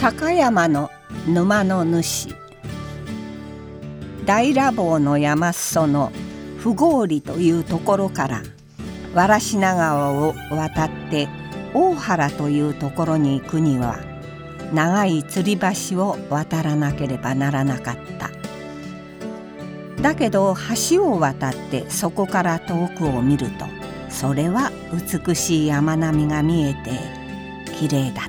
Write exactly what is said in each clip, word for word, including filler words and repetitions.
高山の沼の主。大羅坊の山裾の不合というところから藁科川を渡って大原というところに行くには長い吊り橋を渡らなければならなかった。だけど橋を渡ってそこから遠くを見ると、それは美しい山並みが見えてきれいだった。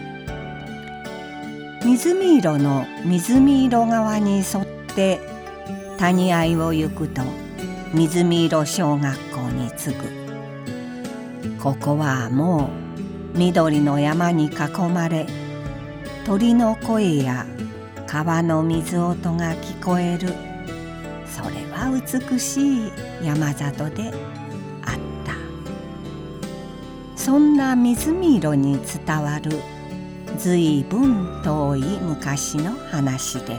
湖色の湖色川に沿って谷合を行くと湖色小学校に着く。ここはもう緑の山に囲まれ、鳥の声や川の水音が聞こえる、それは美しい山里であった。そんな湖色に伝わるずいぶん遠い昔の話です。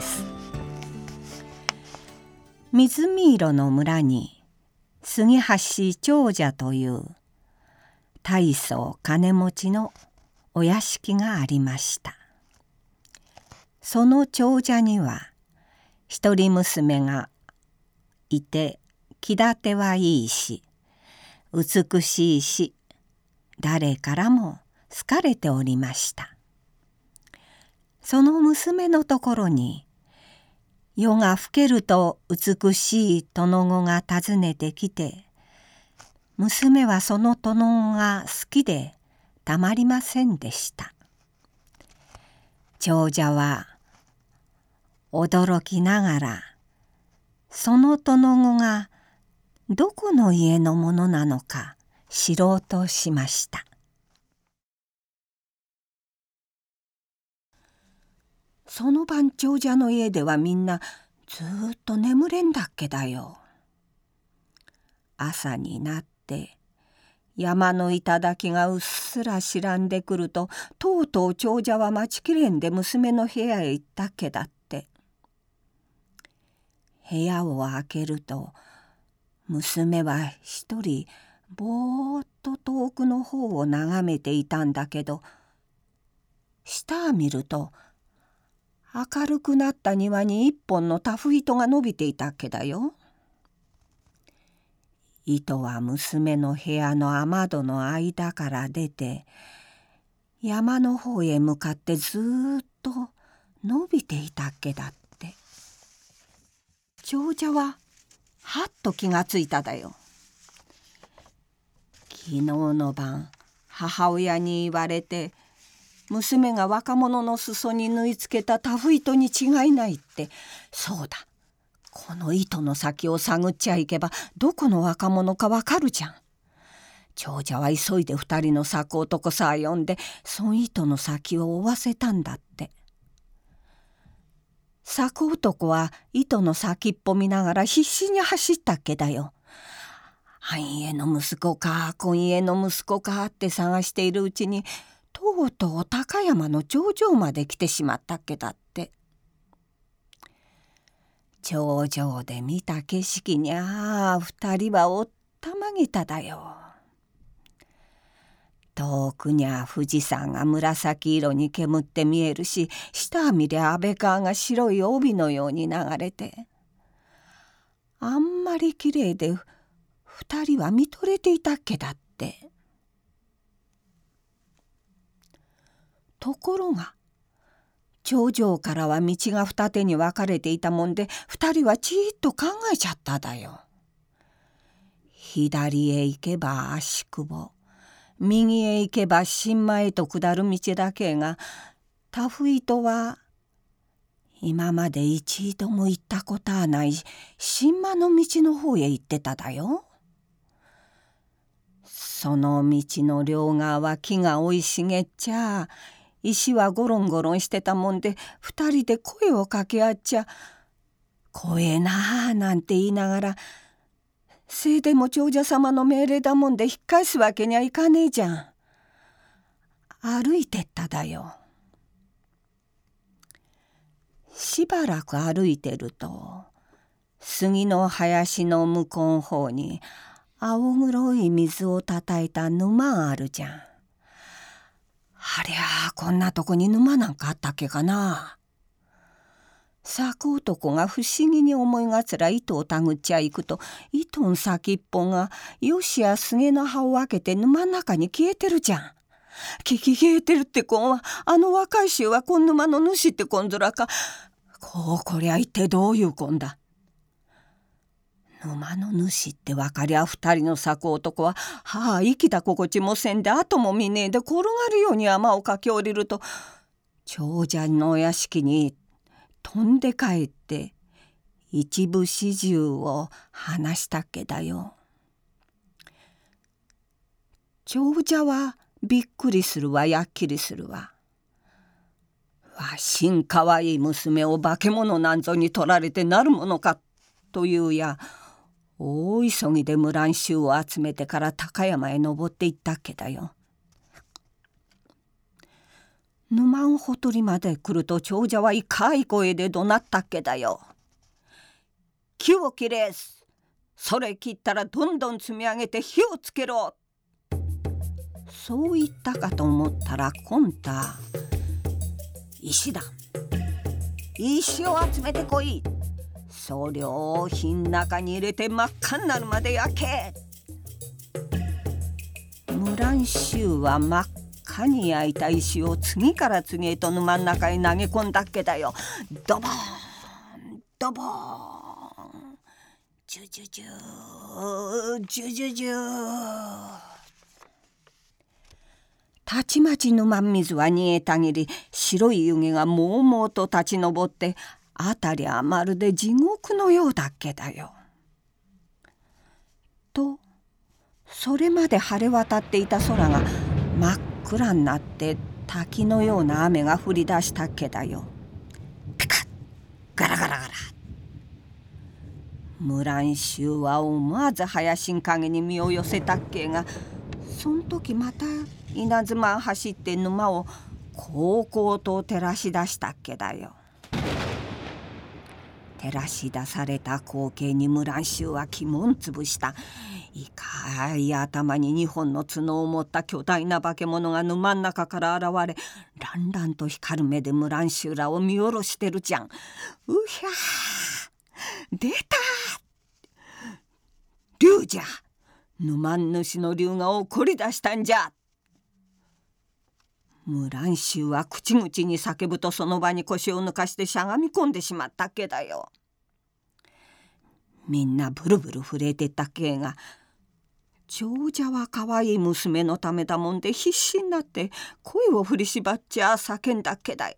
湖色の村に杉橋長者という大層金持ちのお屋敷がありました。その長者には一人娘がいて、気立てはいいし美しいし、誰からも好かれておりました。その娘のところに夜が更けると美しい殿子が訪ねてきて、娘はその殿子が好きでたまりませんでした。長者は驚きながら、その殿子がどこの家のものなのか知ろうとしました。その晩長者の家ではみんなずっと眠れんだっけだよ。朝になって山の頂がうっすら白んでくると、とうとう長者は待ちきれんで娘の部屋へ行ったっけだって。部屋を開けると、娘は一人ぼーっと遠くの方を眺めていたんだけど、下を見ると明るくなった庭に一本のタフ糸が伸びていたっけだよ。糸は娘の部屋の雨戸の間から出て、山の方へ向かってずーっと伸びていたっけだって。長者ははっと気がついただよ。昨日の晩母親に言われて、娘が若者の裾に縫い付けたタフ糸に違いないって。そうだ、この糸の先を探っちゃいけばどこの若者かわかるじゃん。長者は急いで二人の作男さえ呼んで、その糸の先を追わせたんだって。作男は糸の先っぽ見ながら必死に走ったっけだよ。半家の息子か今家の息子かって探しているうちに、とうとう高山の頂上まで来てしまったっけだって。頂上で見た景色にゃあ二人はおったまげただよ。遠くにゃ富士山が紫色に煙って見えるし、下見りゃ安倍川が白い帯のように流れて、あんまりきれいで二人は見とれていたっけだって。ところが頂上からは道が二手に分かれていたもんで、二人はちーっと考えちゃっただよ。左へ行けば足久保、右へ行けば新米へと下る道だけが、タフ糸は今まで一度も行ったことはない新間の道の方へ行ってただよ。その道の両側は木が生い茂っちゃ、石はゴロンゴロンしてたもんで、二人で声を掛け合っちゃ、怖えなあなんて言いながら、せいでも長者様の命令だもんで引っ返すわけにはいかねえじゃん。歩いてっただよ。しばらく歩いてると、杉の林の向こうの方に青黒い水をたたいた沼があるじゃん。 ありゃあ、こんなとこに沼なんかあったっけかな。作男が不思議に思いがつら糸をたぐっちゃいくと、糸の先っぽがヨシや杉の葉を分けて沼の中に消えてるじゃん。きき消えてるってこんは、あの若い衆はこん沼の主ってこんずらか。こうこりゃ一体どういうこんだ。沼の主って分かりゃ二人の作男は、はあ生きた心地もせんで後も見ねえで転がるように山を駆け下りると、長者のお屋敷に飛んで帰って一部始終を話したっけだよ。長者はびっくりするわやっきりするわ。わしんかわいい娘を化け物なんぞに取られてなるものかというや、大急ぎで村ん衆を集めてから高山へ登っていったっけだよ。沼んほとりまで来ると長者はいかい声で怒鳴ったっけだよ。木を切れす。それ切ったらどんどん積み上げて火をつけろ。そう言ったかと思ったら今度は石だ。石を集めてこい。それを火の中に入れて真っ赤になるまで焼け。村ん衆は真っ赤に焼いた石を次から次へと沼の中へ投げ込んだっけだよ。ドボーンドボーン、ジュジュジュジュジュジュ。たちまち沼水は煮えたぎり、白い湯気がもうもうと立ち上って、あたりはまるで地獄のようだっけだよ。とそれまで晴れ渡っていた空が真っ暗になって滝のような雨が降り出したっけだよ。ピカッガラガラガラ。村ん衆は思わず林ん陰に身を寄せたっけが、そん時また稲妻走って沼をこうこうと照らし出したっけだよ。照らし出された光景に村ん衆は肝んつぶした。いかい頭に二本の角を持った巨大な化け物が沼ん中から現れ、ランランと光る目で村ん衆らを見下ろしてるじゃん。うひゃー、出た竜じゃ。沼ん主の竜が怒り出したんじゃ。村ん衆は口々に叫ぶと、その場に腰を抜かしてしゃがみ込んでしまったっけだよ。みんなブルブル震えてたっけが、長者はかわいい娘のためだもんで必死になって声を振りしばっちゃ叫んだっけだよ。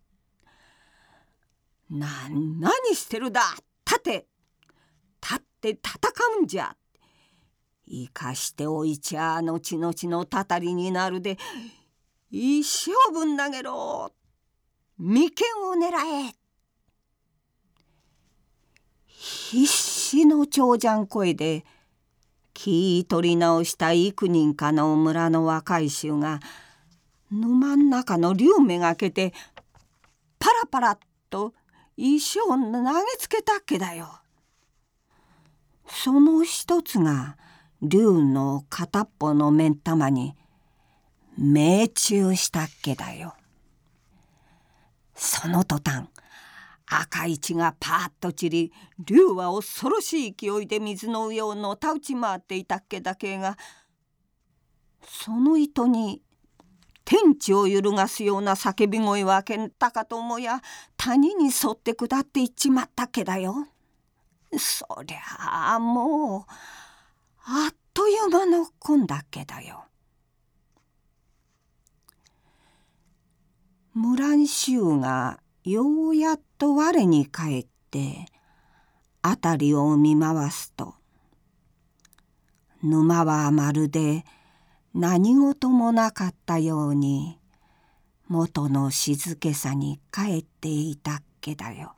な、何してるだ。立て立って戦うんじゃ。生かしておいちゃ後々のたたりになるで、一生分投げろ。眉間を狙え。必死の長者ん声で気取り直した幾人かの村の若い衆が沼ん中の竜めがけてパラパラっと石を投げつけたっけだよ。その一つが竜の片っぽの目ん玉に命中したっけだよ。その途端赤い血がパーッと散り、竜は恐ろしい勢いで水の上をのたうち回っていたっけだけが、その糸に天地を揺るがすような叫び声をあけたかと思うや、谷に沿って下っていっちまったっけだよ。そりゃあもうあっという間のこんだっけだよ。村ん衆がようやっと我に返って辺りを見回すと、沼はまるで何事もなかったように元の静けさに帰っていたっけだよ。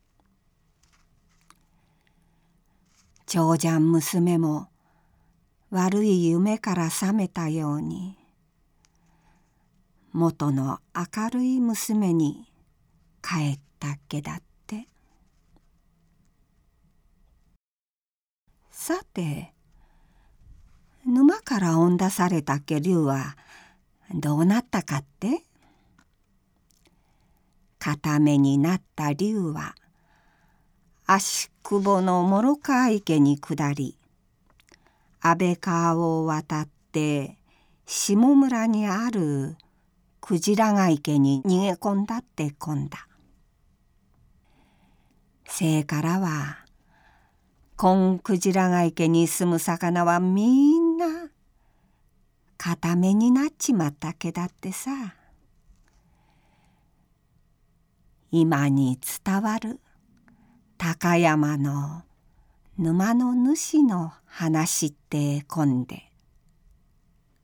長者娘も悪い夢から覚めたように元の明るい娘に帰ったっけだって。さて沼から追ん出されたっけ竜はどうなったかって？固めになった竜は足窪の諸川池に下り、安倍川を渡って下村にあるクジラが池に逃げ込んだってこんだ。せいからはこんクジラが池に住む魚はみんな固めになっちまったけだってさ。今に伝わる高山の沼の主の話ってこんで、